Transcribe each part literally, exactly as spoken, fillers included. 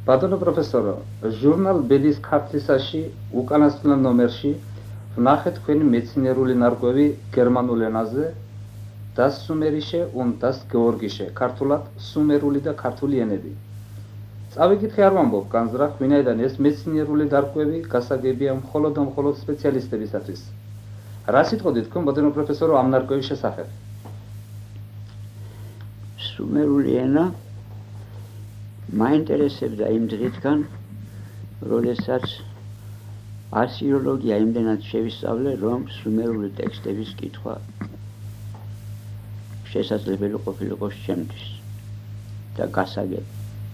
ბატონო პროფესორო, ჟურნალ ბედის ქართლისაში უკანასკნელ ნომერში ვნახეთ თქვენი მეცნიერული ნარკვევი გერმანულ ენაზე Das Sumerische und das Georgische, ქართულად სუმერული და ქართული ენები. წავიკითხე არ ვამბობ განზრახ, ვინაიდან ეს მეცნიერული ნარკვევი გასაგებია მხოლოდ და მხოლოდ სპეციალისტებისათვის. რა სიტყოდით თქვენ ბატონო პროფესორო ამ ნარკვევის შესახებ? სუმერული ენა მაინტერესებდა იმ დღიდან, როდესაც ასიოლოგია იმდენად შევისწავლე, რომ სუმერული ტექსტების კითხვა შესაძლებელი ყოფილიყო ჩემთვის და გასაგები.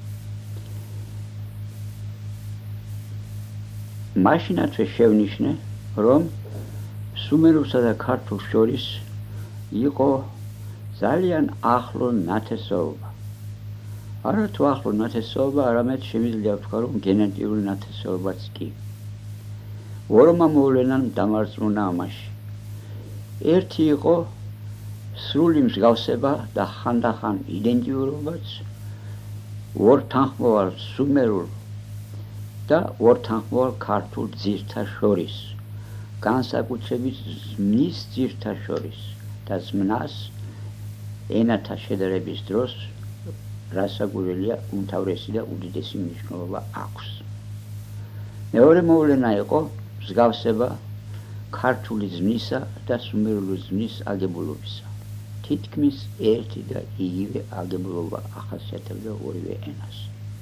მაშინათვე შევნიშნე, რომ სუმერულსა და ქართულს შორის იყო ძალიან ახლო ნათესაობა. არა თუ ახლო ნათესაობა, არამედ შემიძლია ვთქვა, რომ გენეტიკური ნათესაობაც კი. ორმა მოვლენამ დამარწმუნა ამაში. ერთი იყო სრული მსგავსება და ხანდახან იდენტიურობაც ორთანხმოვან სუმერულ და ორთანხმოვან ქართულ ძირთა შორის, განსაკუთრებით ზმნის ძირთა შორის და ზმნას ენათა შედარების დროს რასაკვირველია უმთავრესი და უდიდესი მნიშვნელობა აქვს. მეორე მოვლენა იყო მსგავსება ქართული ზმნისა და სუმერული ზმნის აგებულობისა. თითქმის ერთი და იგივე აგებულობა ახასიათებდა ორივე ენას.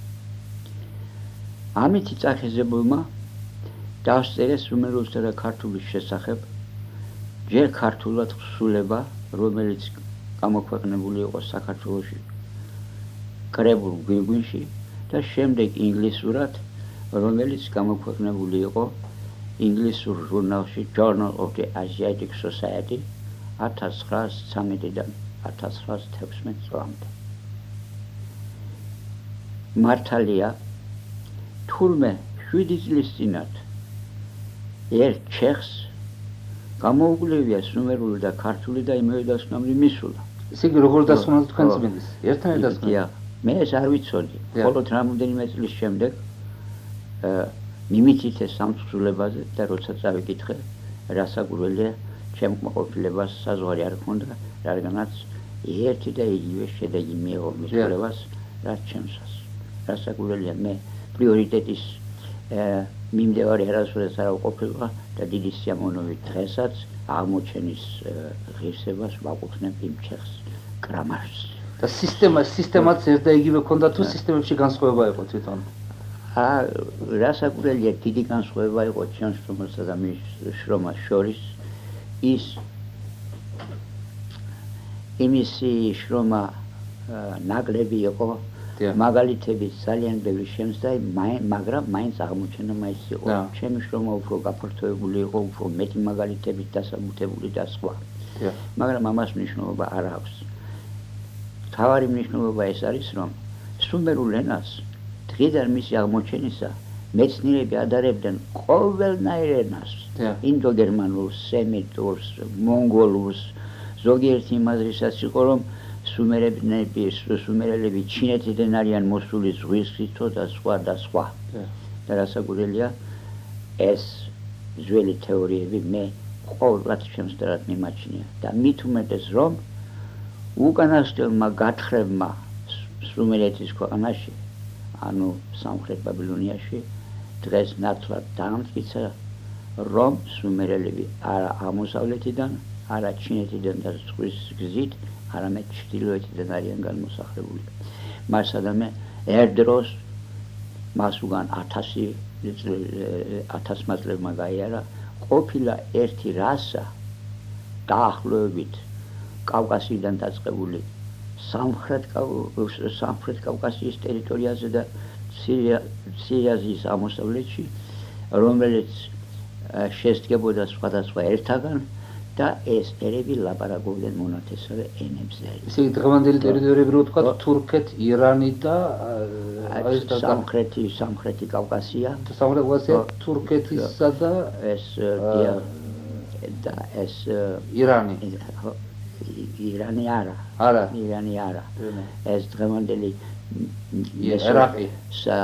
ამითი წახეზებულმა დავსწერე სუმერულსა და ქართულის შესახებ ჯერ ქართულად თხზულება, რომელიც გამოქვეყნებული იყო საქართველოში კრებულ გვირგვინში და შემდეგ ინგლისურად, რომელიც გამოქვეყნებული იყო ინგლისურ ჟურნალში Journal of the Asiatic Society ათას ცხრაას ცხრამეტიდან ათას ცხრაას თექვსმეტ წლამდე. მართალია, თურმე შვიდი წლის წინათ ერთ ჩეხს გამოუგვლევია სუმერული და ქართული და იმავე დასკვნამდე მისულა. ესე იგი როგორ დასკვნათ თქვენ წმინდის? ერთმანეთს დასკვნათ? მე ეს არ ვიცოდი. მხოლოდ რამოდენიმე წლის შემდეგ მიმითითე სამთხზულებაზე და როცა წავიკითხე, რასაკვირველია, ჩემ კმაყოფილებას საზღვარი არ ჰქონდა, რადგანაც ერთი და იგივე შედეგი მიიღო მისულებას, რაც ჩემსაც. რასაკვირველია, მე პრიორიტეტის მიმდევარი არასოდეს არ ვყოფილიყო და დიდი სიამოვნებით დღესაც აღმოჩენის ღირსებას ვაკუთვნებ იმ ჩეხს კრამარს. და სისტემა სისტემაც ერთ და იგივე ქონდა თუ სისტემებში განსხვავება იყო თვითონ? აა რასაკვირველია, დიდი განსხვავება იყო ჩემ შრომასა და მის შრომას შორის. ის იმისი შრომა ნაკლები იყო, მაგალითები ძალიან ბევრი შემსდა, მაგრამ მაინც აღმოჩენა მაინც იყო. ჩემი შრომა უფრო გაფართოებული იყო, უფრო მეტი მაგალითებით დასაბუთებული და სხვა. მაგრამ ამას მნიშვნელობა არ აქვს. მთავარი მნიშვნელობა ეს არის, რომ სუმერულ ენას დღიდან მისი აღმოჩენისა მეცნიერები ადარებდნენ ყოველნაირ ენას, ინდოგერმანულს, სემიტურს, მონგოლურს, ზოგიერთი იმ აზრისაც იყო, რომ სუმერელები ჩინეთიდან არიან მოსული ზღვისიქით და სხვა და სხვა. და რასაკვირველია, ეს ძველი თეორიები მე ყოველად შემსწრად მიმაჩნია და მით უმეტეს, რომ უკანასკნელმა გათხრებმა სუმერეთის ქვეყანაში, ანუ სამხრეთ ბაბილონიაში, დღეს ნათლად დაამტკიცა, რომ სუმერელები არა აღმოსავლეთიდან, არა ჩინეთიდან და ზღვის გზით, არამედ ჩრდილოეთიდან არიან განმოსახლებული. მას ადამე ერთ დროს მას უგან ათასი ათასმა წლებმა გაიარა, ყოფილა ერთი რასა დაახლოებით კავკასიიდან დაწყებული სამხრეთ სამხრეთ კავკასიის ტერიტორიაზე და სირიაზიის აღმოსავლეთში, რომელიც შესდგებოდა სხვადასხვა ერთაგან და ეს ერები ლაპარაკობდნენ მონათესავე ენებზე. ესე იგი დღევანდელი ტერიტორიები რო ვთქვათ, თურქეთ, ირანი და სამხრეთი სამხრეთი კავკასია. სამხრეთი კავკასია თურქეთისა და ეს და ეს ირანი. ირანი არა. არა. ირანი არა. ეს დღევანდელი ერაყი.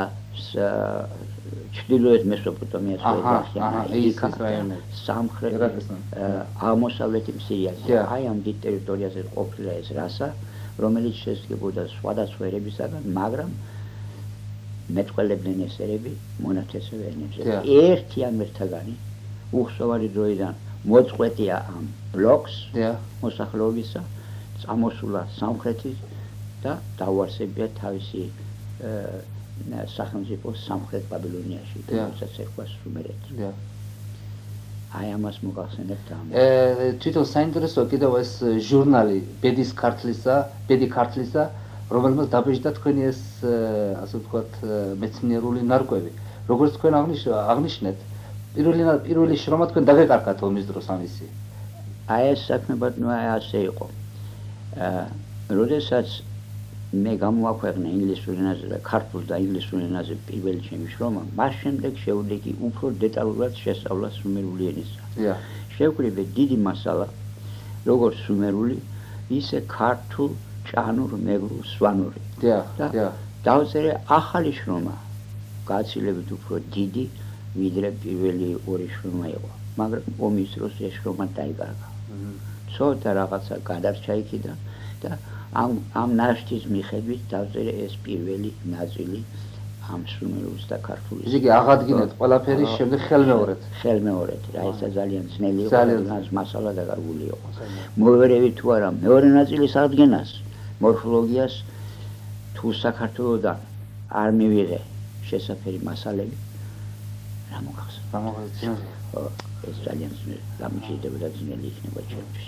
ჩრდილოეთ მესოპოტამიას ეძახიან იქა სამხრეთ აღმოსავლეთი სირიაში აი ამ დიდ ტერიტორიაზე ყოფილა ეს რასა რომელიც შედგებოდა სხვადასხვა ერებისაგან მაგრამ მეტყველებდნენ ეს ერები მონათესავე ენებზე ერთი ამ ერთაგანი უხსოვარი დროიდან მოწყვეტია ამ ბლოკს მოსახლეობისა წამოსულა სამხრეთის და დაუარსებია თავისი სახელმწიფო სამხრეთ ბაბილონიაში რომელსაც ერქვა სუმერეთი აი ამას მოგახსენებთ ამ თვითონ საინტერესო კიდევ ეს ჟურნალი ბედის ქართლისა ბედი ქართლისა რომელმაც დაბეჭდა თქვენი ეს ასე ვთქვათ მეცნიერული ნარკვევი როგორც თქვენ აღნიშნეთ პირველი პირველი შრომა თქვენ დაგეკარგათ ომის დროს ამისი აი ეს საქმე ბატონო აი ასე იყო როდესაც მე გამოაქვეყნა ინგლისურ ენაზე და ქართულ და ინგლისურ ენაზე პირველი ჩემი შრომა მას შემდეგ შევდეგი უფრო დეტალურად შესწავლა სუმერული ენისა შევკრიბე დიდი მასალა როგორც სუმერული ისე ქართულ ჭანურ მეგრულ სვანური და დავწერე ახალი შრომა გაცილებით უფრო დიდი ვიდრე პირველი ორი შრომა იყო მაგრამ ომის დროს ეს შრომა დაიკარგა ცოტა რაღაცა გადარჩა იქიდან და ამ ამ ნაშთის მიხედვით დავწერე ეს პირველი ნაწილი ამ სუმერულის და ქართულის ისე კი აღადგინეთ ყველაფერი შემდეგ ხელმეორედ ხელმეორედ რა ეს ძალიან ძნელი იყო ძალიან მასალა დაკარგული იყო მოვერევი თუ არა მეორე ნაწილის აღდგენას მორფოლოგიას თუ საქართველოსთან არ მივიღე შესაფერი მასალები რა მოგახსოვს რა მოგახსოვს ეს ძალიან ძნელი გამიჩნდებოდა ძნელი იქნება ჩემთვის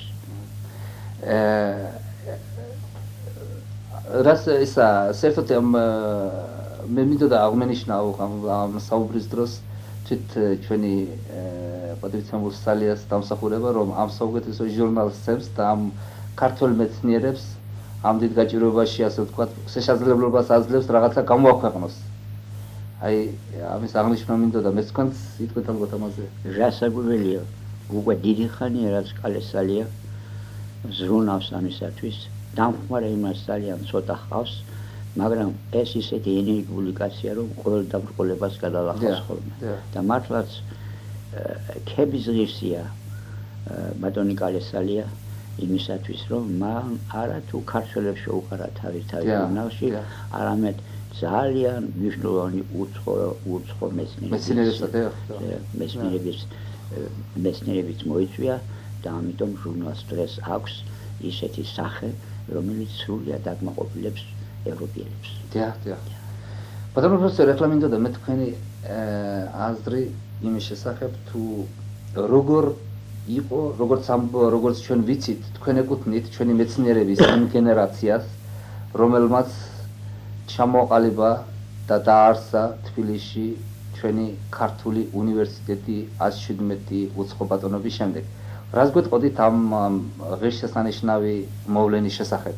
რას ისა საერთოდ მე მინდოდა აღმენიშნავ ამ საუბრის დროს თვით ჩვენი პატრიცემულ სალიას დამსახურება რომ ამ საუკეთესო ჟურნალს წევს და ამ ქართულ მეცნიერებს ამ დიდ გაჭირვებაში ასე ვთქვათ შესაძლებლობას აძლევს რაღაცა გამოაქვეყნოს აი ამის აღნიშვნა მინდოდა მე თქვენს იტყვით ალბათ ამაზე რასაკვირველია უკვე დიდი ხანია რაც კალესალია ზრუნავს ამისათვის დამხმარე იმას ძალიან ცოტა ხავს მაგრამ ეს ისეთი ენერგიული კაცია რომ ყოველ დაბრკოლებას გადალახავს ხოლმე და მართლაც ქების ღირსია ბატონი კალესალია იმისათვის რომ მან არა თუ ქართველებს შეუყარა თავის თავის ჟურნალში არამედ ძალიან მნიშვნელოვანი უცხო უცხო მეცნიერების მეცნიერების მოიწვია და ამიტომ ჟურნალს დღეს აქვს ისეთი სახე რომელიც სრულად დაკმაყოფილებს ევროპელებს. დიახ, დიახ. ბატონო პროფესორ, ეხლა მინდოდა მე თქვენი აზრი იმის შესახებ თუ როგორ იყო, როგორც როგორც ჩვენ ვიცით, თქვენ ეკუთვნით ჩვენი მეცნიერების იმ გენერაციას, რომელმაც ჩამოყალიბა და დაარსა თბილისში ჩვენი ქართული უნივერსიტეტი ათი შვიდმეტი უცხო ბატონობის შემდეგ. რას გვეტყოდით ამ ღირსშესანიშნავი მოვლენის შესახებ?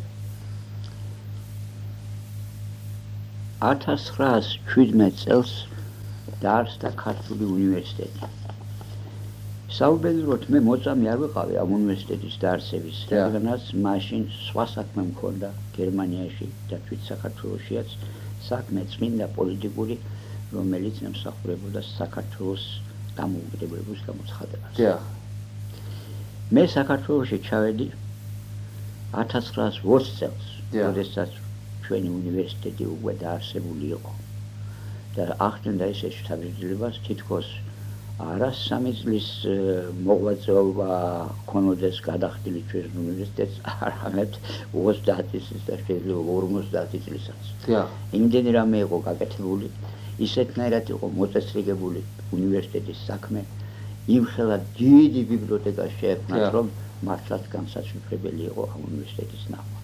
ათას ცხრაას შვიდმეტ წელს დაარსდა ქართული უნივერსიტეტი. საუბედუროდ მე მოწამე არ ვიყავი ამ უნივერსიტეტის დაარსების, რადგანაც მაშინ სხვა საქმე მქონდა გერმანიაში და თვით საქართველოშიაც საქმე წმინდა პოლიტიკური, რომელიც ემსახურებოდა საქართველოს დამოუკიდებლობის გამოცხადებას. მე საქართველოში ჩავედი ათას ცხრაას ოცი წელს, როდესაც ჩვენი უნივერსიტეტი უკვე დაარსებული იყო და ახდენდა ეს შთაბეჭდილებას თითქოს არა სამი წლის მოღვაწეობა ქონოდეს გადახდილი ჩვენს უნივერსიტეტს, არამედ ოცდაათი წლის და შეიძლება ორმოცდაათი წლისაც. იმდენი რამე იყო გაკეთებული, ისეთნაირად იყო მოწესრიგებული უნივერსიტეტის საქმე, იმხელა დიდი ბიბლიოთეკა შეექმნათ, რომ მართლაც განსაცვიფრებელი იყო ამ უნივერსიტეტის ნახვა.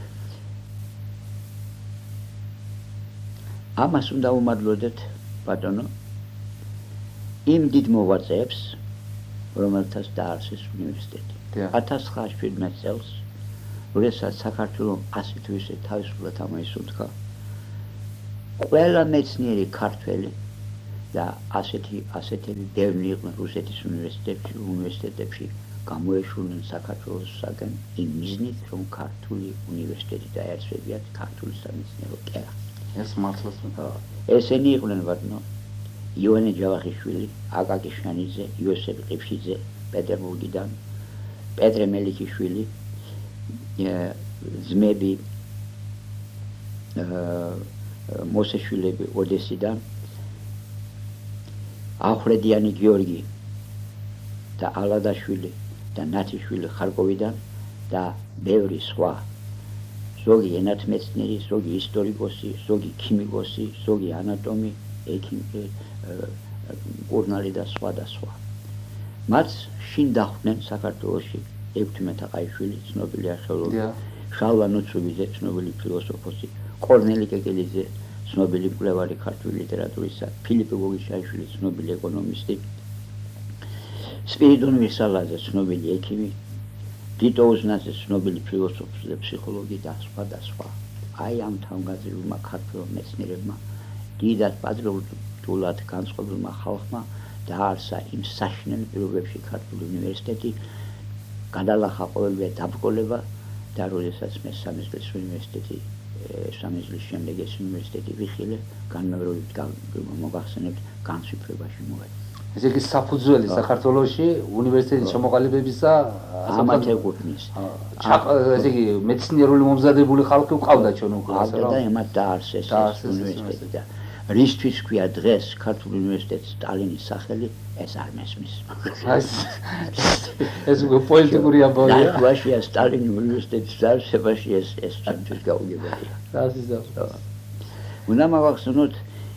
ამას უნდა უმადლოდეთ, ბატონო, იმ დიდ მოღვაწეებს, რომელთაც დაარსეს უნივერსიტეტი. ათას ცხრაას შვიდმეტ წელს, როდესაც საქართველომ ასეთ თუ ისე თავისუფლად ამოისუნთქა, ყველა მეცნიერი ქართველი და ასეთი ასეთები ბევრი იყვნენ რუსეთის უნივერსიტეტებში, უნივერსიტეტებში გამოეშურნენ საქართველოსაგან იმ მიზნით, რომ ქართული უნივერსიტეტი დაეცვებიათ ქართული სამეცნიერო კერა. ეს მართლაც. ესენი იყვნენ ვარდნო ივანე ჯავახიშვილი, აკაკი შანიძე, იოსებ ყიფშიძე პეტერბურგიდან, პეტრე მელიქიშვილი, ძმები მოსეშვილები ოდესიდან, ახვრედიანი გიორგი და ალადაშვილი და ნათიშვილი ხარკოვიდან და ბევრი სხვა. ზოგი ენათმეცნიერი, ზოგი ისტორიკოსი, ზოგი ქიმიკოსი, ზოგი ანატომი, ექიმი, ჟურნალი და სხვა და სხვა. მათ შინ დახვდნენ საქართველოში ექვთიმე თაყაიშვილი, ცნობილი არქეოლოგი, შალვა ნუცუბიძე, ცნობილი ფილოსოფოსი, კორნელი კეკელიძე, ცნობილი მკვლევარი ქართული ლიტერატურისა, ფილიპე გოგიშაიშვილი, ცნობილი ეკონომისტი, სპირიდონ ვირსალაძე, ცნობილი ექიმი, გიტო უზნაძე, ცნობილი ფილოსოფოსი და ფსიქოლოგი და სხვა და სხვა. აი ამ თავგაზრდილმა ქართველ მეცნიერებმა დიდად პატრიოტულად განწყობილმა ხალხმა დააარსა იმ საშინელ პირობებში ქართული უნივერსიტეტი, გადალახა ყოველივე დაბრკოლება და როდესაც მე სამეზლის უნივერსიტეტი სამეზლის შემდეგ ეს უნივერსიტეტი ვიხილე, განმეორებით მოგახსენებთ განცვიფრებაში მოვედი. ესე იგი საფუძველი საქართველოში უნივერსიტეტის ჩამოყალიბებისა ამათ ეკუთვნის. ესე იგი მეცნიერული მომზადებული ხალხი ყავდა ჩვენ უკვე ასე რომ და ემათ დაარსეს ეს უნივერსიტეტი და რისთვის ქვია დღეს ქართული უნივერსიტეტის სტალინის სახელი ეს არ მესმის. ეს უკვე პოლიტიკური ამბავია. ლაtvიაში სტალინის უნივერსიტეტის დაარსებაში ეს ეს ჩვენთვის გაუგებარია. დასიზარდა. უნდა მოვახსენოთ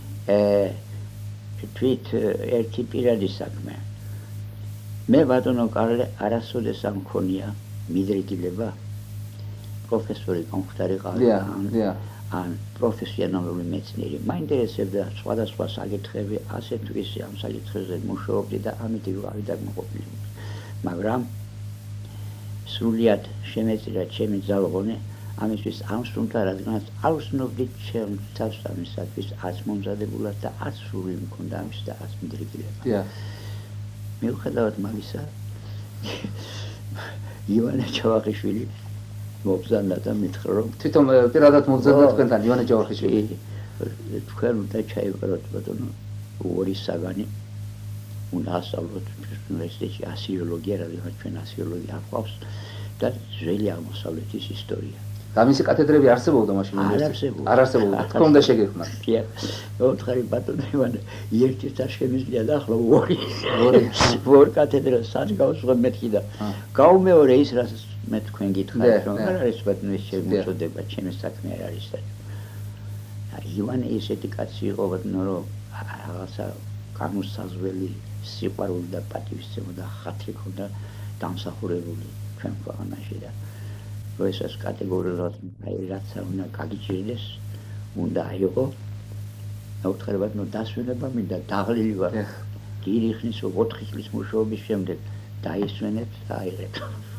თვით ერთი პირადი საქმე. მე ბატონო კარლე არასოდეს ამ მქონია მიდრეკილება პროფესორი კონხტარიყავი ან პროფესიონალური მეცნიერი. მაინტერესებდა სხვადასხვა საკითხები, ასე თუ ისე ამ საკითხებზე მუშაობდი და ამით ვიყავი დაკმაყოფილი. მაგრამ სრულიად შემეწირა ჩემი ძალღონე ამისთვის ამ სუნთა, რადგანაც არ ვცნობდი ჩემ თავსამისათვის არც მომზადებულად და არც სრული მქონდა ამის და არც მიდრეკილება. მიუხედავად მაგისა, ივანე ჯავახიშვილი მოგზაურნა და მითხრა რომ თვითონ პირადად მოგზაურნა თქვენთან ივანე ჯავახიშვილი. თქვენ უნდა ჩაივყაროთ ბატონო ორი საგანი, უნდა ასწავლოთ უნივერსიტეტში ასიოლოგია, რადგან ჩვენ ასიოლოგი არ გვყავს და ძველი აღმოსავლეთის ისტორია. და მისი კათედრები არსებობდა მაშინ უნივერსიტეტში? არ არსებობდა. თქვენ უნდა შეგეხმართ. კი. ოთხარი ბატონო ივანე, ერთით არ შემიძლია და ახლა ორი. ორი. ორი კათედრა სადგავს რომ მეთქი და გაუმეორე ის რაც მე თქვენ გითხარით რომ არ არის ბატონო ეს შემოწოდება ჩემი საქმე არ არის და ივანე ისეთი კაცი იყო ბატონო რომ რაღაცა განუსაზღვრელი სიყვარული და პატივისცემა და ხათრი ქონდა დამსახურებული ჩვენ ქვეყანაში და როდესაც კატეგორიულად რაც უნდა გაგიჭირდეს უნდა აიღო ოთხი ბატონო დასვენება მინდა დაღლილი ვარ დიდი ხნის ოთხი წლის მუშაობის შემდეგ დაისვენეთ და აიღეთ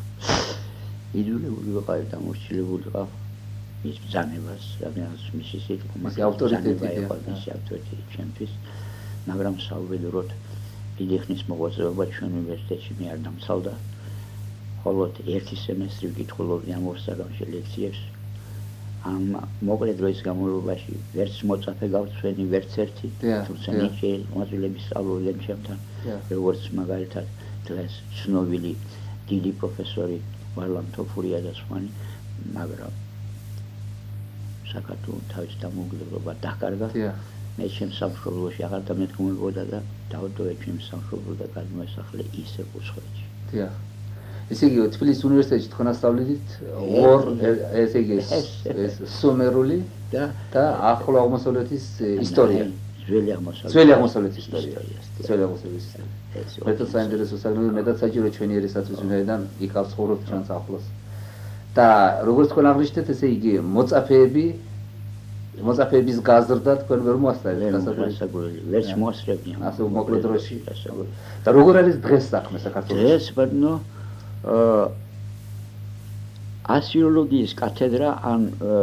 იძულებული ვიყავ და მოსილებული ვიყავ ის ბრძანებას რადგანაც მისი სიტყვა მისი ავტორიტეტი იყო მისი ავტორიტეტი ჩემთვის მაგრამ საუბედუროდ დიდი ხნის მოღვაწეობა ჩვენ უნივერსიტეტში მე არ დამცალდა მხოლოდ ერთი სემესტრი ვკითხულობდი ამ ორ საგანში ლექციებს ამ მოკლე დროის განმავლობაში ვერც მოწაფე გავცვენი ვერც ერთი თუმცა ნიჭი მოძილების სწავლობდნენ ჩემთან როგორც მაგალითად დღეს ცნობილი დიდი პროფესორი ვარლამ თოფურია და სხვანი მაგრამ საქართველოს თავის დამოუკიდებლობა დაკარგა მე ჩემს სამშობლოში აღარ დამეთქმულობდა და დავდოვე ჩემს სამშობლო და გადმოესახლე ისე კუცხეში. დიახ. ესე იგი თბილისის უნივერსიტეტში თქვენ ასწავლეთ ორ ესე იგი სუმერული და და ახლო აღმოსავლეთის ისტორია. ძველი აღმოსავლეთის ძველი აღმოსავლეთის ისტორია. ძველი აღმოსავლეთის ისტორია. მეტად საინტერესო საგნები, მეტად საჭირო ჩვენი ერისათვის ვინაიდან იქ ავცხოვრობთ ჩვენს ახლოს. და როგორც თქვენ აღნიშნეთ, ესე იგი მოწაფეები მოწაფეების გაზრდა თქვენ ვერ მოასწავლეთ გასაგრილი. ვერც მოასწრებდნენ. ასე მოკლე დროში. და როგორ არის დღეს საქმე საქართველოში? დღეს ბატონო ასიოლოგიის კათედრა ან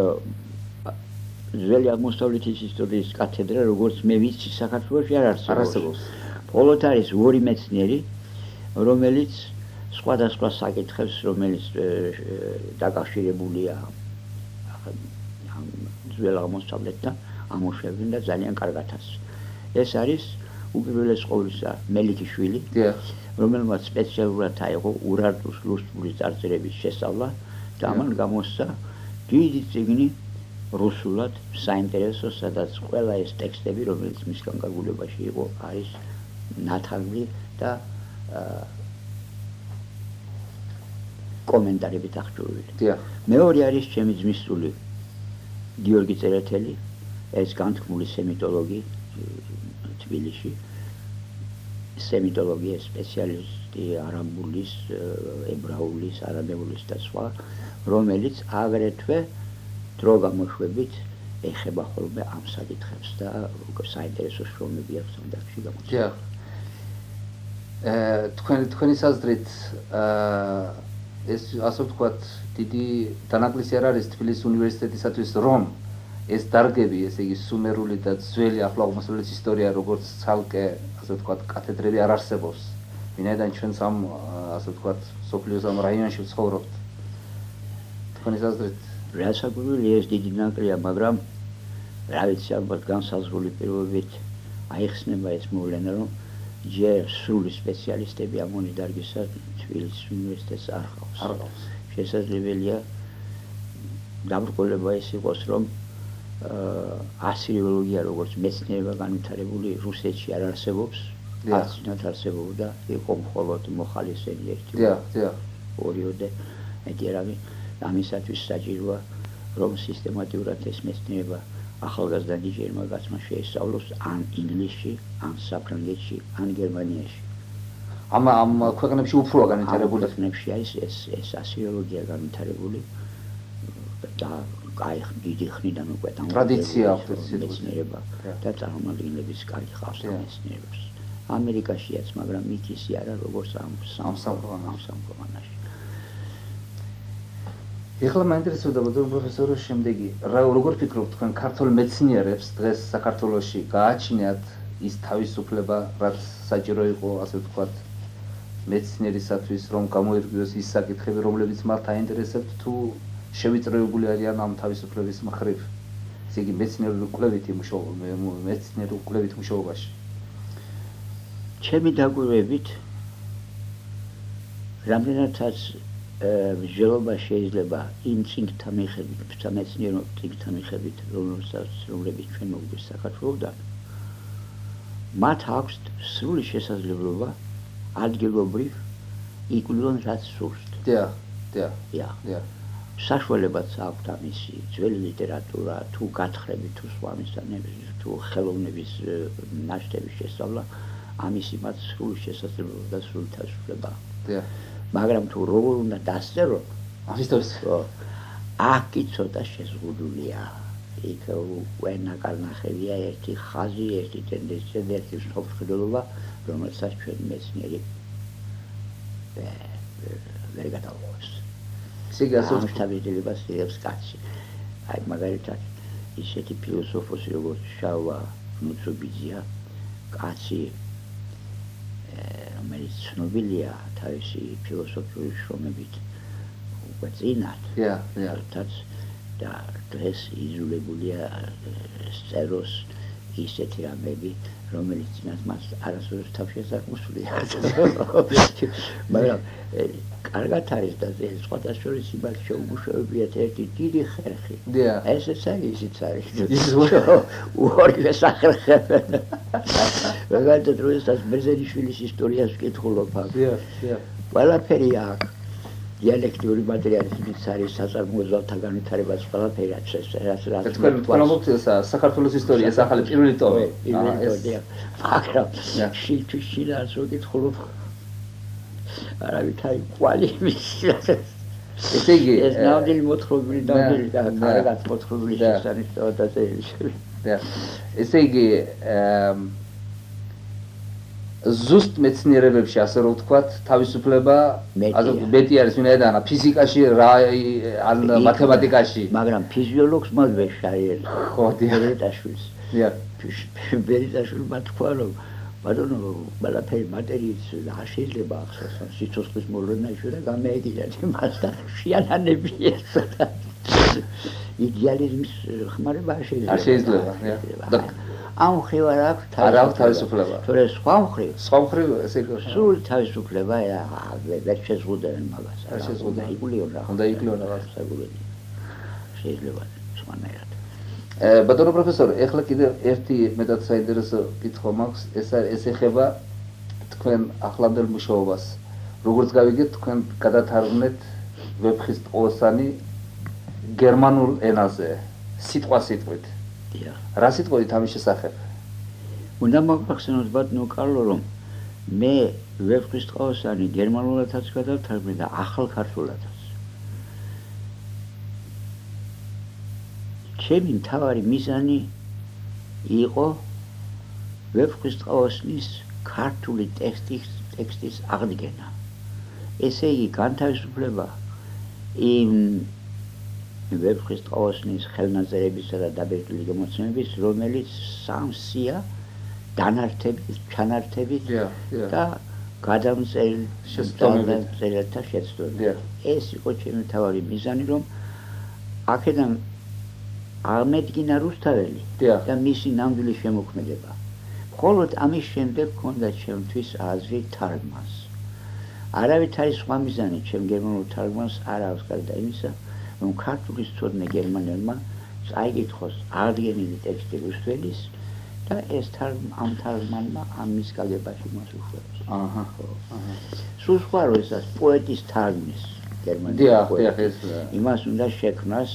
ძველი აღმოსავლეთის ისტორიის კათედრა როგორც მე ვიცი საქართველოში არ არსებობს. მხოლოდ არის ორი მეცნიერი რომელიც სხვადასხვა საკითხებს რომელიც დაკავშირებულია ძველ აღმოსავლეთთან ამუშავებენ და ძალიან კარგად ას. ეს არის უპირველეს ყოვლისა მელიქიშვილი, რომელმაც სპეციალურად აიღო ურარტუს ლუსტმურის წარწერების შესწავლა და ამან გამოსცა დიდი წიგნი რუსულად საინტერესო, სადაც ყველა ეს ტექსტები, რომელიც მის განკარგულებაში იყო, არის ნათარგმნი და კომენტარებით აღჭურვილი. მეორე არის ჩემი ძმისწული გიორგი წერეთელი, ეს განთქმული სემიტოლოგი თბილისში, სემიტოლოგიის სპეციალისტი არამულის, ებრაულის, არამეულის და სხვა, რომელიც აგრეთვე დრო გამოშვებით ეხება ხოლმე ამ საკითხებს და საინტერესო შრომები აქვს ამ დარგში გამოცემული. თქვენი თქვენი საზრით ეს ასე ვთქვათ დიდი დანაკლისი არ არის თბილისის უნივერსიტეტისათვის, რომ ეს დარგები, ესე იგი სუმერული და ძველი ახლო-აღმოსავლეთის ისტორია, როგორც ცალკე, ასე ვთქვათ, კათედრები არ არსებობს. ვინაიდან ჩვენც ამ, ასე ვთქვათ, სოფლიოს ამ რაიონში ვცხოვრობთ. თქვენი საზრით რასაკვირველი ეს დიდი ნაკლია, მაგრამ რა ვიცი, ალბათ განსაზღვრული პირობებით აიხსნება ეს მოვლენა, რომ ჯერ სრული სპეციალისტები ამონი დარგისა თბილისის უნივერსიტეტს არ ყავს. არ ყავს. შესაძლებელია დაბრკოლება ეს იყოს, რომ ასირიოლოგია როგორც მეცნიერება განვითარებული რუსეთში არ არსებობს, არცინათ არსებობდა, იყო მხოლოდ მოხალისეები ერთი. დიახ, დიახ. ორიოდე მეტი არავინ. ამისათვის საჭიროა, რომ სისტემატურად ეს მეცნიერება ახალგაზრდა ნიჭიერმა კაცმა შეისწავლოს ან ინგლისში, ან საფრანგეთში, ან გერმანიაში. ამ ამ ქვეყნებში უფროა განვითარებული. ამ ქვეყნებში არის ეს ეს ასირიოლოგია განვითარებული და კაი დიდი ხნიდან უკვე ტრადიცია აქვს მეცნიერება და წარმომადგენლების კარგი ხავს მეცნიერებს. ამერიკაშიაც, მაგრამ მითისი არა როგორც ამ სამყაროში. ეხლა მაინტერესებდა პროფესორო შემდეგი, რა როგორ ფიქრობთ თქვენ ქართულ მეცნიერებს დღეს საქართველოში გააჩნიათ ის თავისუფლება, რაც საჭირო იყო, ასე ვთქვათ, მეცნიერისათვის, რომ გამოირკვიოს ის საკითხები, რომლებიც მათ აინტერესებთ, თუ შევიწროებული არიან ამ თავისუფლების მხრივ, ესე იგი მეცნიერული კვლევითი მუშაობა, მეცნიერული კვლევით მუშაობაში. ჩემი დაკვირვებით, რამდენადაც მსჯელობა შეიძლება იმ წიგნთა მიხედვით, სამეცნიერო წიგნთა მიხედვით, რომლებიც ჩვენ მოვიდეს საქართველოდან, მათ აქვს სრული შესაძლებლობა ადგილობრივ იკვლევენ რაც სურს. დიახ, დიახ. დიახ. საშუალებაც აქვთ ამისი ძველი ლიტერატურა, თუ გათხრები, თუ სხვა მისანების, თუ ხელოვნების ნაშთების შესწავლა, ამისი მათ სრული შესაძლებლობა და სრული თავისუფლება. დიახ. მაგრამ თუ როგორ უნდა დასწერო, ამისთვის აქ კი ცოტა შეზღუდულია. იქ უკვე ნაკარნახებია ერთი ხაზი, ერთი ტენდენცია და ერთი მსოფლმხედველობა, რომელსაც ჩვენ მეცნიერი ვერ გადავღოს. ესე იგი ასე ამშტაბილებას იღებს კაცი. აი მაგალითად ისეთი ფილოსოფოსი როგორც შავა ნუცუბიძია, კაცი რომელიც ცნობილია თავისი ფილოსოფიური შრომებით უკვე წინათ. დიახ, დიახ. და დღეს იძულებულია სწეროს ისეთი რამები, რომელიც წინათ მას არასოდეს თავში არ მოსვლია. მაგრამ კარგად არის და სხვათა შორის იმას შეუმუშავებიათ ერთი დიდი ხერხი. ესეც არის, ისიც არის. უორივე სახერხებენ. მაგალითად, როდესაც ბერძენიშვილის ისტორიას ვკითხულობ, ყველაფერი აქვს. დიალექტიური მატერიალიზმიც არის, საწარმოო ძალთა განვითარებაც ყველაფერი არის ეს რაც თქვენ თქვენ საქართველოს ისტორიას ახალი პირველი ტომი. მაგრამ შილთვი შილას ვკითხულობ. არავითარი ყვალი მისიას. ესე იგი ეს ნამდვილი მოთხრობილი ნამდვილი და კარგად მოთხრობილი შესანიშნავად დაწერილი. ესე იგი ზუსტ მეცნიერებებში, ასე რომ ვთქვათ, თავისუფლება მეტი არის, ვინაიდან ფიზიკაში ან მათემატიკაში. მაგრამ ფიზიოლოგს მას ვერ შარიელ. ხო, ბერიტაშვილს. დიახ. ბერიტაშვილმა თქვა, რომ ბატონო, ყველაფერი მატერიით არ შეიძლება ახსოვს, სიცოცხლის მოვლენა შეიძლება გამეეკიდათ იმას და შიანანები ესა. იდეალიზმის ხმარება არ შეიძლება. არ შეიძლება. ამ მხრივ არ აქვს თავისუფლება. თორე სხვა მხრივ. სხვა მხრივ ესე იგი სრული თავისუფლება ვერ შეზღუდენ მაგას. არ შეზღუდენ. იგულიონ რა. უნდა იგულიონ რაღაც საგულები. შეიძლება სხვანაირად. ბატონო პროფესორი, ეხლა კიდე ერთი მეტად საინტერესო კითხვა მაქვს, ეს ეს ეხება თქვენ ახლანდელ მუშაობას. როგორც გავიგეთ, თქვენ გადათარგმნეთ ვეფხისტყაოსანი გერმანულ ენაზე, სიტყვა-სიტყვით. დიახ. რა სიტყვით ამის შესახებ? უნდა მოგახსენოთ ბატონო კარლო, რომ მე ვეფხისტყაოსანი გერმანულადაც გადავთარგმნე და ახალ ქართულადაც. ჩემი მთავარი მიზანი იყო ვეფხისტყაოსნის ქართული ტექსტის ტექსტის აღდგენა. ესე იგი განთავისუფლება იმ ვეფხისტყაოსნის ხელნაწერებისა და დაბეჭდილი გამოცემების, რომელიც სამსია დანართებით, ჩანართებით და გადამწერელთა შეცდომით. ეს იყო ჩემი მთავარი მიზანი, რომ აქედან აღმედგინა რუსთაველი და მისი ნამდვილი შემოქმედება. მხოლოდ ამის შემდეგ ჰქონდა ჩემთვის აზრი თარგმანს. არავით არის სხვა მიზანი ჩემ გერმანულ თარგმანს არ აქვს გარდა იმისა, რომ ქართულის ცოდნე გერმანელმა წაიკითხოს აღდგენილი ტექსტი რუსთველის და ეს ამ თარგმანმა ამის გაგებაში მას უშვებს. აჰა. სულ სხვა რო ესას პოეტის თარგმნის გერმანელი პოეტი. იმას უნდა შექმნას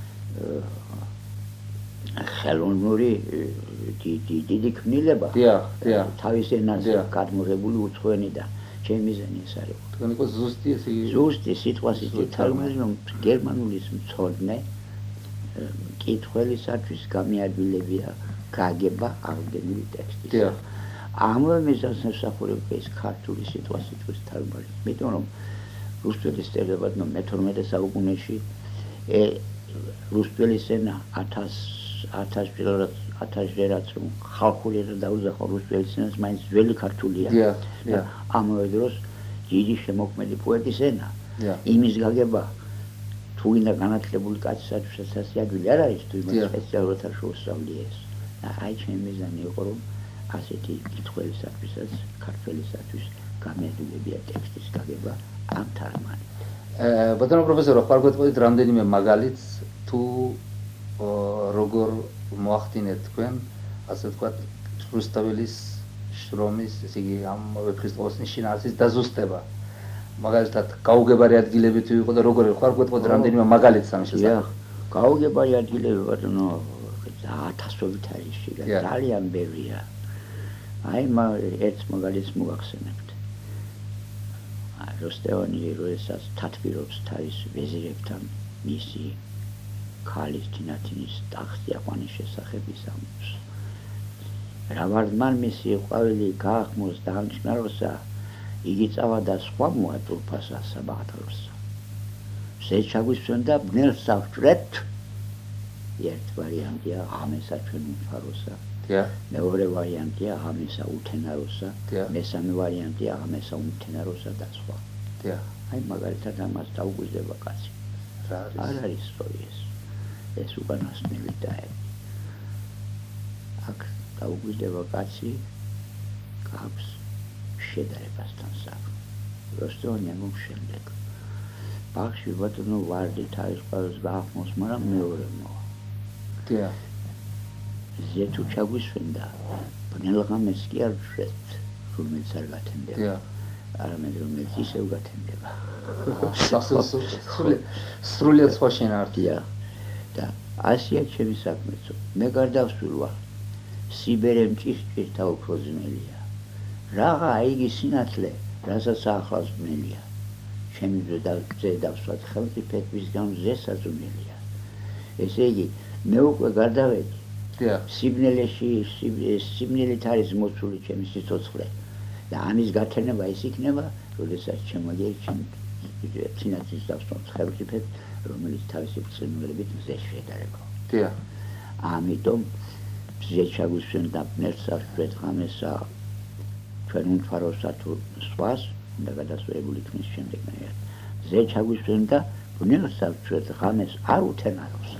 ხელოვნური დიდი ქმნილება. დიახ, დიახ. თავის ენაზე გადმოღებული უცხოენიდან. ჩემი მიზანი ეს არის. თქვენ იყო ზუსტი ესე იგი ზუსტი სიტყვა-სიტყვით თარგმნილი, რომ გერმანულის მცოდნე მკითხველისათვის გამიადვილებია გაგება აღდგენილი ტექსტის. დიახ. ამავე მიზანს ემსახურება ეს ქართული სიტყვა-სიტყვის თარგმანი. იმიტომ რომ რუსთველის წერება მეთორმეტე საუკუნეში რუსთველის ენა ათას ათასჯერაც რომ ხალხური ენა დაუძახო რუსთველის ენას, მაინც ძველი ქართულია. დიახ. ამავე დროს დიდი შემოქმედი პოეტის ენა. იმის გაგება თუ ვინდა განათლებული კაცისათვის ასე ადვილი არ არის, თუ იმას სპეციალურად არ შეუსწავლია ეს. და აი ჩემი მიზანი იყო რომ ასეთი კითხველისათვისაც ქართველისათვის გამიადვილებია ტექსტის გაგება ამ თარგმანით. ბატონო პროფესორო, ხარ გვეტყოდით რამდენიმე მაგალითს თუ როგორ მოახდინეთ თქვენ, ასე ვთქვათ, რუსთაველის შრომის, ესე იგი ამ ვეფხისტყაოსნის შინაარსის დაზუსტება. მაგალითად, გაუგებარი ადგილები თუ იყო და როგორ ხარ გვეტყოდით რამდენიმე მაგალითს ამის შესახებ. გაუგებარი ადგილები ბატონო ათასობით არის შიგა, ძალიან ბევრია. აი ერთ მაგალითს მოგახსენებთ. როსტევანი როდესაც თათბირობს თავის ვეზირებთან მისი ქალის თინათინის ტახტი აყვანის შესახებ ისამბლს. რა ვარდმან მისი ყვავილი გაახმოს დაამჩნაროსა, იგი წავადა სხვა მოატურფასა საბაღდალოსა. შეჩაგვისვენდა ბნელს ავჭრეთ, ერთ ვარიანტია ღამესა ჩვენ უმფაროსა. მეორე ვარიანტია ღამესა უთენაროსა, მესამე ვარიანტია ღამესა უმთენაროსა და სხვა. აი მაგალითად ამას დაუგვიზდება კაცი. არ არის სწორი ეს. ეს უკანასკნელი დაები. აქ დაუგვიზდება კაცი გაქვს შედარებასთან საქმე. როსტევანი ამბობს შემდეგ. ბაღში ბატონო ვარდი თავის ყვავილს გაახმოს, მაგრამ მეორე მოვა. დიახ. ზეთუ ჩაგვისვენდა, ბნელღამეს კი არ ვშვეთ, რომელიც არ გათენდება. დიახ. არამედ რომელიც ისევ გათენდება. სრულიად სხვა შენაერთია. და ასია ჩემი საქმეცო. მე გარდავსულ ვარ. სიბერემ ჭირჭირთა უფრო ძნელია. რაღა იგი სინათლე, რასაც ახლავს ბნელია. ჩემი ძე დავსვათ ხელმწიფედ მისგან მზესაც უნელია. ესე იგი, მე უკვე გარდავედი. სიბნელეში სიბნელით არის მოცული ჩემი სიცოცხლე. და ამის გათენება ის იქნება, როდესაც შემოგერჩენ სინათლის დავსვათ ხელმწიფედ, რომელიც თავისი ბრწყინვალებით მზეს შედარება. დიახ. ამიტომ მზე ჩაგვისვენდა ბნელს ავშვეთ ღამესა ჩვენ უმთავრესად თუ სხვას და გადასვლებული თქმის შემდეგ მზე ჩაგვისვენდა ბნელ საბჭოთა ღამეს არ უთენაროსა.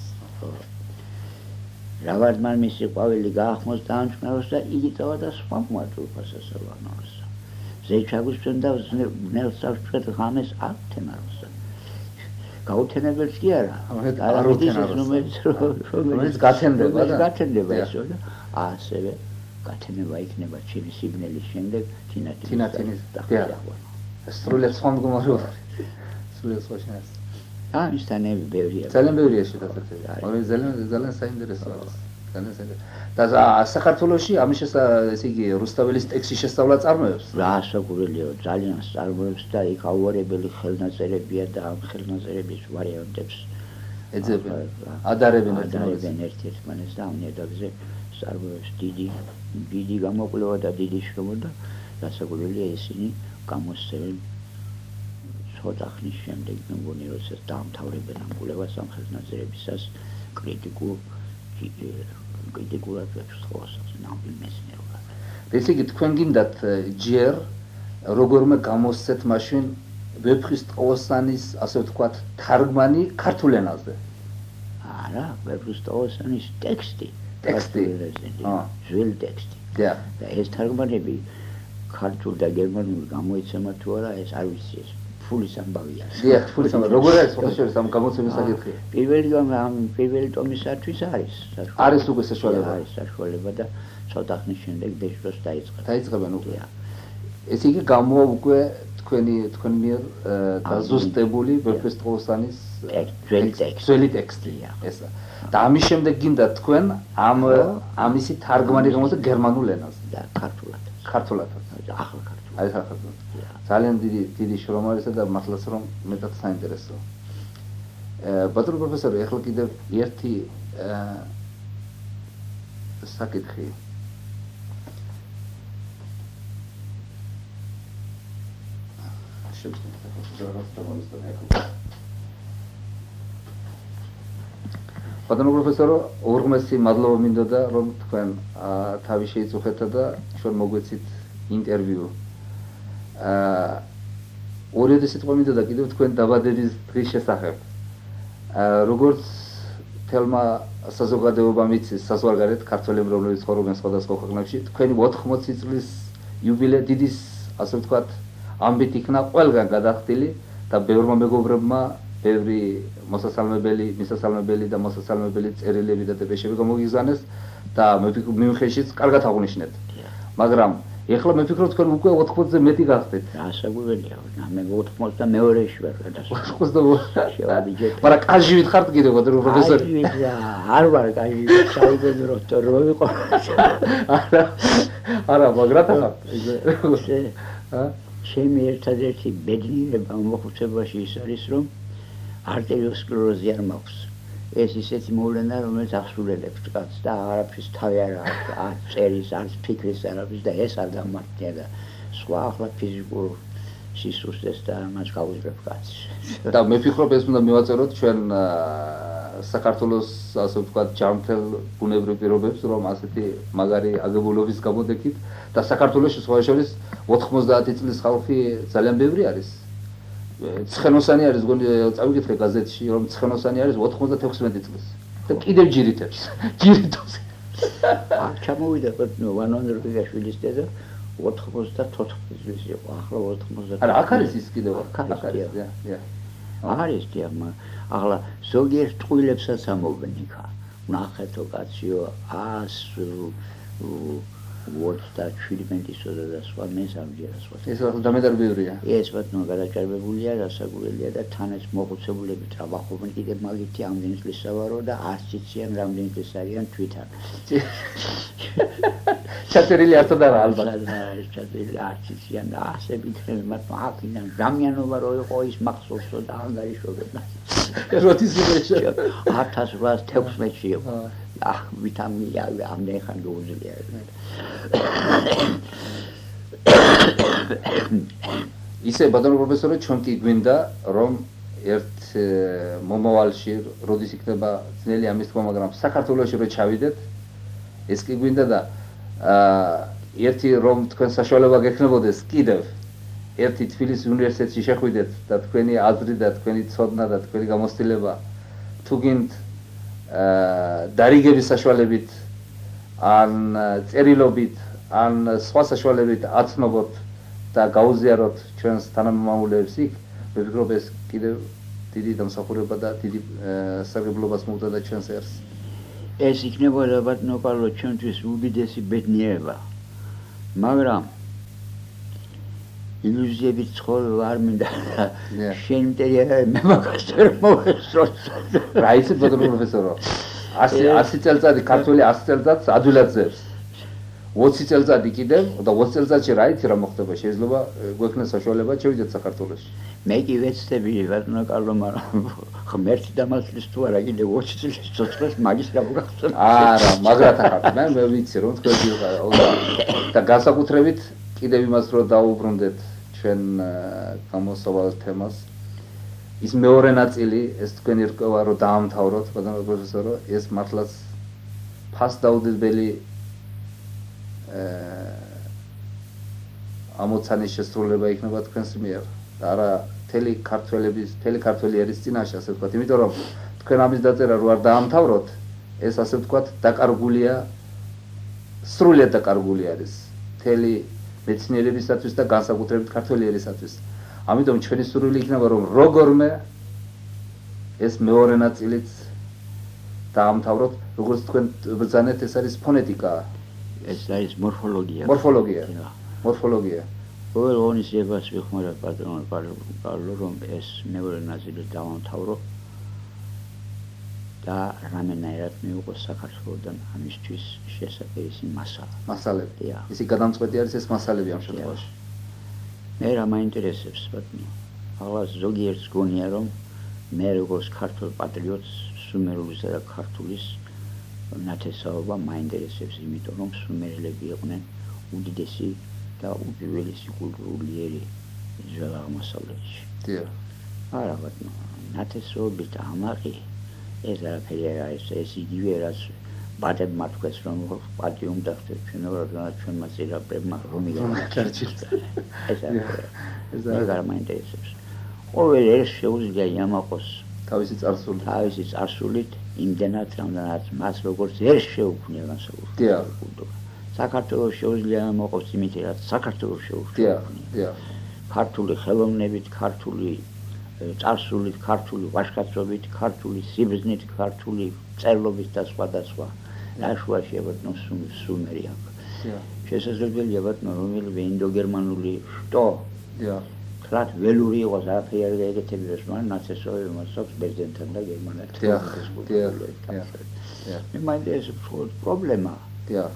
რავადმან მისი ყვავილი გაახმოს დაამჩნევოს და იგი წავა და სხვა მოაწურფა სასალვანოოს. ზეჩაგუსთან და ბნელ საბჭოთა ღამეს არ უთენაროსა. გაუთენებელს კი არა. არ უთენაროსა. რომელიც გათენდება და გათენდება ისო და ასევე გათენება იქნება ჩემი სიბნელის შემდეგ თინათინის. თინათინის. სრულიად სხვა მდგომარეობა. სრულიად სხვა შენას. აა ისთანები ბევრია. ძალიან ბევრია შეთანხმებული. მაგრამ ძალიან ძალიან საინტერესოა. ძალიან საინტერესო. და საქართველოში ამის ესე იგი რუსთაველის ტექსტის შესწავლა წარმოებს. რა ასაკურელიო ძალიან წარმოებს და იქ აუარებელი ხელნაწერებია და ამ ხელნაწერების ვარიანტებს ეძებენ. ადარებენ ადარებენ ერთ-ერთმანეს და ამ ნედაგზე წარმოებს დიდი დიდი გამოკვლევა და დიდი შრომა და ასაკურელია ისინი გამოსცემენ ცოტა ხნის შემდეგ მგონი როდესაც დაამთავრებენ ამ კვლევას ამ ხელნაწერებისას კრიტიკულ კრიტიკულად ვეცხოვს ნამდვილ მეცნიერულად. ესე იგი თქვენ გინდათ ჯერ როგორმე გამოსცეთ მაშინ ვეფხის ტყუოსანის ასე ვთქვათ თარგმანი ქართულ ენაზე. არა, ვეფხის ტყუოსანის ტექსტი. ტექსტი. ძველი ტექსტი. და ეს თარგმანები ქართულ და გერმანულ გამოიცემა თუ არა ეს არ ვიცი ეს ფულის ამბავია. დიახ, ფულის ამბავი. როგორ არის პროფესორის ამ გამოცემის საკითხი? პირველი ამ პირველი ტომისათვის არის. არის უკვე საშუალება. არის საშუალება და ცოტა ხნის შემდეგ დეშროს დაიწყება. დაიწყებენ უკვე. ესე იგი გამო უკვე თქვენი თქვენ მიერ დაზუსტებული ვეფხის ტყუოსანის ძველი ტექსტი. ძველი ტექსტია ესა. და ამის შემდეგ გინდა თქვენ ამ ამისი თარგმანი გამოსცეთ გერმანულ ენაზე და ქართულად. ქართულად. ახლა ქართულად. აი ქართულად. ძალიან დიდი დიდი შრომა არის და მართლაც რომ მეტად საინტერესოა. ბატონო პროფესორი, ახლა კიდევ ერთი საკითხი. ბატონო პროფესორო, ურღმესი მადლობა მინდოდა რომ თქვენ თავი შეიწუხეთ და ჩვენ მოგვეცით ინტერვიუ. აა ორი სიტყვა მინდოდა კიდევ თქვენ დაბადების დღის შესახებ. აა როგორც თელმა საზოგადოებამ იცის საზღვარგარეთ ქართველები რომლებიც ცხოვრობენ სხვადასხვა ქვეყნებში, თქვენი ოთხმოცი წლის იუბილე დიდი ასე ვთქვათ ამბით იქნა ყველგან გადახდილი და ბევრმა მეგობრებმა ბევრი მოსასალმებელი, მისასალმებელი და მოსასალმებელი წერილები და დეპეშები გამოგიგზავნეს და მიუნხენშიც კარგად აღნიშნეთ. მაგრამ ეხლა მე ვფიქრობ თქვენ უკვე ოთხმოცზე მეტი გახდეთ. ასაგურელია, მე ოთხმოცი და მეორეში ვარ გადასული. ოთხმოცი. მაგრამ კაჟივით ხართ კიდევ ბატონო პროფესორი? არ ვარ კაჟივით, საუბედრო რო ვიყო. არა, არა, მაგრად ხართ. ჩემი ერთადერთი ბედნიერება მოხუცებაში ის არის, რომ არტერიოსკლეროზი არ მაქვს. ეს ისეთი მოვლენა, რომელიც აღსრულებს კაცს და არაფრის თავი არ არ წერის, არ ფიქრის არაფრის და ეს არ დამართია და სხვა ახლა ფიზიკურ სისუსტეს და მას გაუძლებ კაცს. და მე ვფიქრობ ეს უნდა მივაწეროთ ჩვენ საქართველოს ასე ვთქვათ ჯანმრთელ ბუნებრივ პირობებს, რომ ასეთი მაგარი აგებულობის გამოდექით და საქართველოში სხვა შორის ოთხმოცდაათი წლის ხალხი ძალიან ბევრი არის. ცხენოსანი არის, გონი წავიკითხე გაზეთში, რომ ცხენოსანი არის ოთხმოცდათექვსმეტი წლის. და კიდევ ჯირითებს. ჯირითობს. აა ჩამოვიდა ბატონო ვანონ რიგაშვილის დედა ოთხმოცდათოთხმეტი წლის იყო, ახლა ოთხმოცდაათი. არა, აქ არის ის კიდევ. აქ არის, დიახ, დიახ. არის დიახ, ახლა ზოგიერთ ტყუილებსაც ამობენ იქა. ნახეთო კაციო, ას ოცდაჩვიდმეტისო და სხვა მესამჯერა სხვა. ეს ახლა დამედარბევრია. ეს ბატონო გადაჭარბებულია, დასაგურელია და თანაც მოხუცებულები ტრაბახობენ კიდევ მაგითი ამდენი წლის სავარო და არც იციან რამდენი წლის არიან თვითონ. ჩაწერილი არც არა ალბათ. ეს ჩაწერილი არც იციან და ასე ვიქნები მათ აქიდან ժամიანობა რო იყო ის მახსოვსო და ანგარიშობენ. როდის იგეშა? ათას რვაას თექვსმეტში იყო. აჰ, ვიტამინი ამდენი ხან გაუძლია. ისე ბატონო პროფესორი, ჩვენ კი გვინდა რომ ერთ მომავალში როდის იქნება ძნელი ამის თქმა, მაგრამ საქართველოში რო ჩავიდეთ, ეს კი გვინდა და ერთი რომ თქვენ საშუალება გექნებოდეს კიდევ ერთი თბილისის უნივერსიტეტში შეხვიდეთ და თქვენი აზრი და თქვენი ცოდნა და თქვენი გამოცდილება თუ გინდ დარიგების საშუალებით ან წერილობით ან სხვა საშუალებით აცნობოთ და გაუზიაროთ ჩვენს თანამემამულეებს იქ, მე ვფიქრობ ეს კიდევ დიდი დამსახურება და დიდი სარგებლობას მოუწოდა და ჩვენს ერს. ეს იქნებოდა ბატონო კარლო ჩვენთვის უდიდესი ბედნიერება. მაგრამ ილუზიებით ცხოვრება არ მინდა. შენ მტერია მე მაგას ვერ მოვესწროთ. რა იცით ბატონო პროფესორო? ასი წელიწადი ქართველი ასი წელიწადს ადვილად ძებს. ოცი წელიწადი კიდევ და ოცი წელიწადში რა იცი რა მოხდება? შეიძლება გვექნას საშუალება შევიდეთ საქართველოში. მე კი ვეცდები ბატონო კარლო, მაგრამ ღმერთი დამასლის თუ არა კიდევ ოცი წლის ცოცხლებს მაგის რა მოგახსოვს? არა, მაგრათა ხარ. მე მე ვიცი რომ თქვენ და განსაკუთრებით კიდევ იმას რომ დაუბრუნდეთ ჩვენ გამოსავალ თემას. ის მეორე ნაწილი, ეს თქვენი რკოვა რომ დაამთავროთ, ბატონო პროფესორო, ეს მართლაც ფასდაუდებელი ამოცანის შესრულება იქნება თქვენს მიერ და არა მთელი ქართველების, მთელი ქართველი ერის წინაშე, ასე ვთქვათ, იმიტომ რომ თქვენ ამის დაწერა რო არ დაამთავროთ, ეს ასე ვთქვათ, დაკარგულია, სრულიად დაკარგული არის მთელი მეცნიერებისათვის და განსაკუთრებით ქართველი ერისათვის. ამიტომ ჩვენი სურვილი იქნება რომ როგორმე ეს მეორე ნაწილიც დაამთავროთ, როგორც თქვენ ბრძანეთ, ეს არის ფონეტიკა. ეს არის მორფოლოგია. მორფოლოგია. მორფოლოგია. ყოველ ღონისძიებას ვიხმარებ ბატონო კარლო, რომ ეს მეორე ნაწილი დავამთავრო და რამენაირად მიიღო საქართველოსთან ამისთვის შესაძლებელი მასალა. მასალები. ისი გადამწყვეტი არის ეს მასალები ამ შემთხვევაში. მე რა მაინტერესებს ბატონო? ახლა ზოგიერთს გონია რომ მე როგორც ქართულ პატრიოტს სუმერულისა და ქართულის ნათესაობა მაინტერესებს, იმიტომ რომ სუმერელები იყვნენ უდიდესი და უპირველესი კულტურული ერი ძველ აღმოსავლეთში. დიახ. არა ბატონო, ნათესაობით ამაყი ეს არაფერი არ არის, ეს იგივე რაც ბადებმა თქვეს რომ პარტი უნდა ხდეთ ჩვენებმა ჩვენმა წინაპრებმა რომი გაჩერჩილს. ეს არის. ეს არ მაინტერესებს. ყოველ ერს შეუძლია იამაყოს თავისი წარსული. თავისი წარსულით იმდენად რამდენად მას როგორც ერს შეუქმნია განსაკუთრებით. დიახ. საქართველოს შეუძლია მოყოს იმით რაც საქართველოს შეუძლია. დიახ, დიახ. ქართული ხელოვნებით, ქართული წარსულით, ქართული ვაჟკაცობით, ქართული სიბრძნით, ქართული წერლობით და სხვა და სხვა. ნაშუაში ბატონო სუმერი აქვს. შესაძლებელია ბატონო რომელიმე ინდოგერმანული შტო. დიახ. თლათ ველური იყოს არაფერი არ გაიგეთებიდეს, მაგრამ ნაცესოები მას აქვს ბერძენთან და გერმანეთთან. დიახ, დიახ, დიახ. მე მაინტერესებს პრობლემა. დიახ.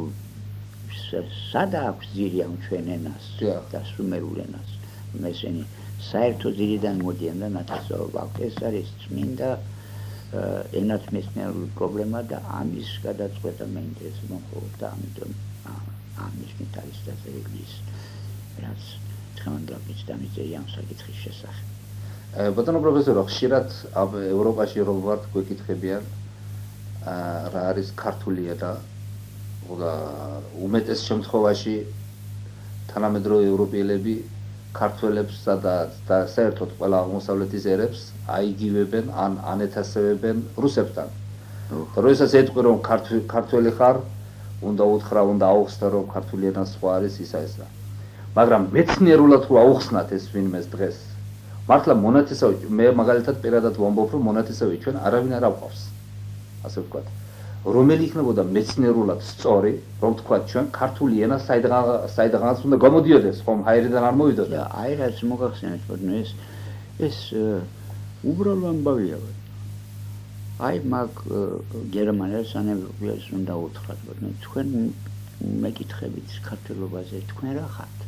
სადა აქვს ძირი ამ ჩვენ ენას და სუმერულ ენას. მესენი საერთო ძირიდან მოდიან და ნათესაობა აქვს. ეს არის წმინდა ენათმეცნიერული პრობლემა და ამის გადაწყვეტა მეინტერესებს მხოლოდ და ამიტომ ამის მით არის დაწერილი ის რაც თხემანდლაპიც დამიწერია ამ საკითხის შესახებ. ბატონო პროფესორო, ხშირად ევროპაში რომ ვართ გვეკითხებიან რა არის ქართული ენა და უმეტეს შემთხვევაში თანამედროვე ევროპელები ქართველებსა და საერთოდ ყველა აღმოსავლეთის ერებს აიგივებენ ან ანეთასებებენ რუსებთან. და როდესაც ეტყვი რომ ქართველი ხარ, უნდა უთხრა, უნდა აუხსნა რომ ქართული ენა სხვა არის ისა ესა. მაგრამ მეცნიერულად რო აუხსნათ ეს ვინმეს დღეს, მართლა მონათესავი, მე მაგალითად პირადად ვამბობ რომ მონათესავი ჩვენ არავინ არ აყვავს. ასე ვთქვათ. რომელი იქნებოდა მეცნიერულად სწორი, რომ თქვა ჩვენ ქართული ენა საიდანაც უნდა გამოდიოდეს, ხომ ჰაერიდან არ მოვიდოდა. აი რაც მოგახსენეთ ბატონო, ეს ეს უბრალო ამბავია. აი მაგ გერმანელს ან ევროპელს უნდა უთხრათ ბატონო, თქვენ მეკითხებით ქართულობაზე, თქვენ რა ხართ?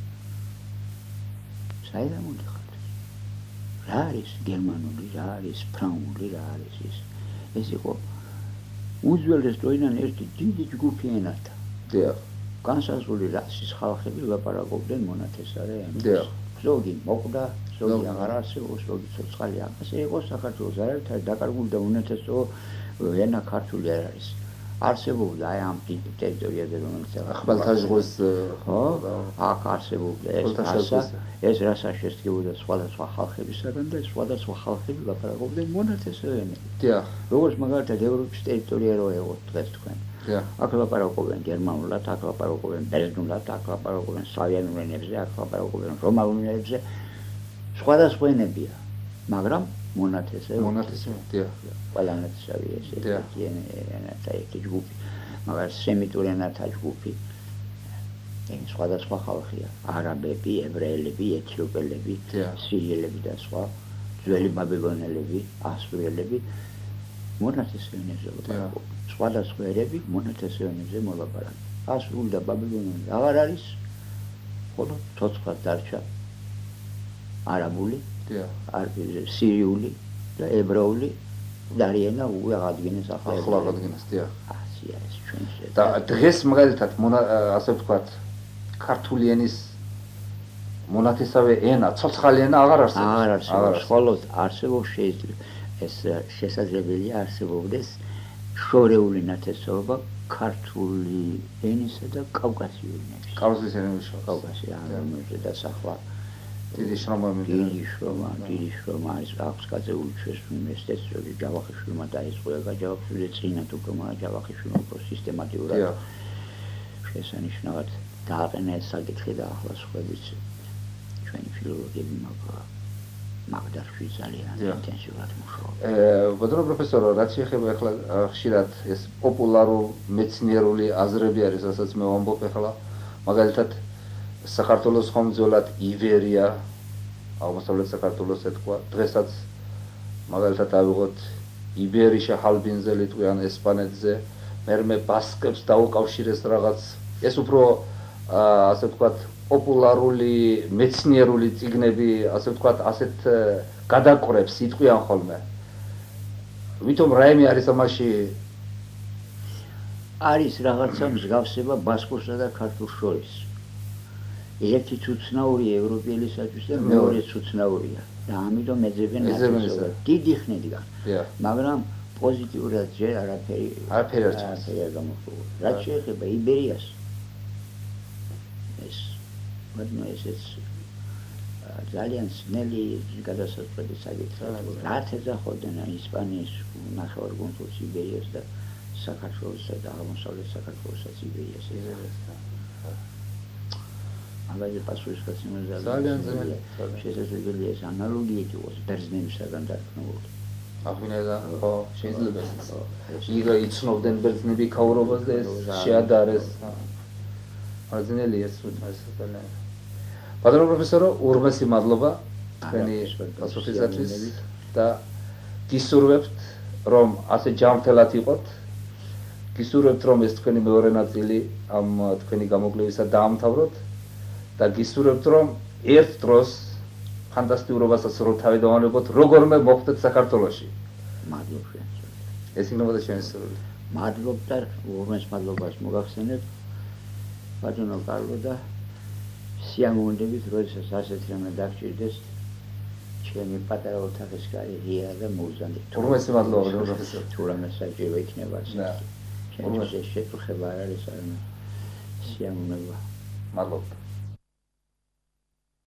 საიდან მოდიხართ? რა არის გერმანული, რა არის ფრანგული, რა არის ის? ეს იყო უძველეს დროიდან ერთი დიდი ჯგუფი ენათა. დიახ. განსაზღვრული რასის ხალხები ლაპარაკობდნენ მონათესავე ენას. დიახ. ზოგი მოკვდა, ზოგი აღარ არსებობს, ზოგი ცოცხალი აღარ. ასე იყო საქართველოს არაერთად დაკარგული და უნათესო ენა ქართული არ არის. არსებობდა აი ამ ტერიტორიაზე რომელიც ხმელთაშუღვის ხო აქ არსებობდა ეს რასა ეს რასა შესწევდა სხვადასხვა ხალხებისაგან და სხვადასხვა ხალხები ლაპარაკობდნენ მონათესავე ენებით. დიახ. როგორც მაგალითად ევროპის ტერიტორია რო ეღოთ დღეს თქვენ. დიახ. აქ ლაპარაკობენ გერმანულად, აქ ლაპარაკობენ ბერძნულად, აქ ლაპარაკობენ სლავიანურ ენებზე, აქ ლაპარაკობენ რომაულ ენებზე. სხვადასხვა ენებია, მაგრამ მონათესავე მონათესავე დიახ. ყველანაირად ესეთი ენათა ერთი ჯგუფი, მაგრამ სემიტური ენათა ჯგუფი. ეს სხვადასხვა ხალხია, არაბები, ებრაელები, ეთიოპელები, სირიელები და სხვა, ძველი ბაბილონელები, ასურელები მონათესავე ენებზე ლაპარაკობენ. სხვადასხვა ერები მონათესავე ენებზე მოლაპარაკებენ. ასურული და ბაბილონელი აღარ არის, ხოლო ცოცხლად დარჩა არაბული, სირიული და ებრაული დარიენა უაღადგინეს ახლა აღადგინეს, დიახ. ასია ეს ჩვენს და დღეს მაგალითად ასე ვთქვათ ქართული ენის მონათესავე ენა, ცოცხალი ენა აღარ არსებობს. აღარ არსებობს, ხოლო არსებობს შეიძლება ეს შესაძლებელია არსებობდეს შორეული ნათესაობა ქართული ენისა და კავკასიური ენის. კავკასიის ენების კავკასია ამაზე დასახვა დიდი შრომა დიდი შრომა, დიდი შრომა არის აქვს გაწეული ჩვენს უნივერსიტეტში ჯავახიშვილმა დაიწყო და ჯავახიშვილი წინა თუ კომა ჯავახიშვილმა უფრო სისტემატიურად შესანიშნავად დააყენა ეს საკითხი და ახლა სხვაებიც ჩვენი ფილოლოგები მაგდარში ძალიან ინტენსიურად მუშაობენ. ბატონო პროფესორო, რაც შეეხება ახლა ხშირად ეს პოპულარულ მეცნიერული აზრები არის, რასაც მე ვამბობ ახლა, მაგალითად საქართველოს ხომძოლად ივერია, აღმოსავლეთ საქართველოს ეთქვა, დღესაც მაგალითად ავიღოთ იბერიშა ჰალბინზე ლიტვიან ესპანეთზე, მერმე ბასკებს დაუკავშირეს რაღაც, ეს უფრო ასე ვთქვათ პოპულარული მეცნიერული წიგნები, ასე ვთქვათ, ასეთ გადაკვრებს იტყვიან ხოლმე. ვითომ რაიმე არის ამაში არის რაღაცა მსგავსება ბასკურსა და ქართულს შორის. ერთი ცუცნაური ევროპელისათვის და მეორე ცუცნაურია და ამიტომ ეძებენ ნაცნობად დიდი ხნიდან. მაგრამ პოზიტიურად ჯერ არაფერი არაფერი არ გამოხდა. რაც შეეხება იბერიას ეს მაგრამ ესეც ძალიან ძნელი გადასაწყვეტი საკითხია. რაც ეძახოდნენ ისპანიის ნახევარკუნძულს იბერიას და საქართველოსა და აღმოსავლეთ საქართველოსაც იბერიას ეძებდნენ. მაგაზე პასუხისგანცემაზე ძალიან ძნელი შესაძლებელია ეს ანალოგიით იყოს ბერძნებისაგან დარქმეული. აღვინება ხო შეიძლება იგა იცნობდნენ ბერძნები ქაურობას და ეს შეადარეს. მაგრამ ძნელია ეს უცნაური. ბატონო პროფესორო, ურმესი მადლობა თქვენი პასუხისათვის და გისურვებთ რომ ასე ჯანმრთელად იყოთ. გისურვებთ რომ ეს თქვენი მეორე ნაწილი ამ თქვენი გამოკვლევისა დაამთავროთ. და გისურვებთ რომ ერთ დროს ფანტასტიკურობასაც რო თავიდანვანებოთ როგორმე მოხდეთ საქართველოში. მადლობა. ეს იქნებოდა ჩვენი სურვილი. მადლობა და ურმეს მადლობას მოგახსენებთ ბატონო კარლო და სიამოვნებით როდესაც ასეთ რამე დაგჭირდეს ჩემი პატარა ოთახის კარიერა და მოუზანდით. ურმესი მადლობა პროფესორო. თუ რამე საჭირო იქნება ასე. ჩემს ეს შეკითხება არ არის არამედ სიამოვნება. მადლობა.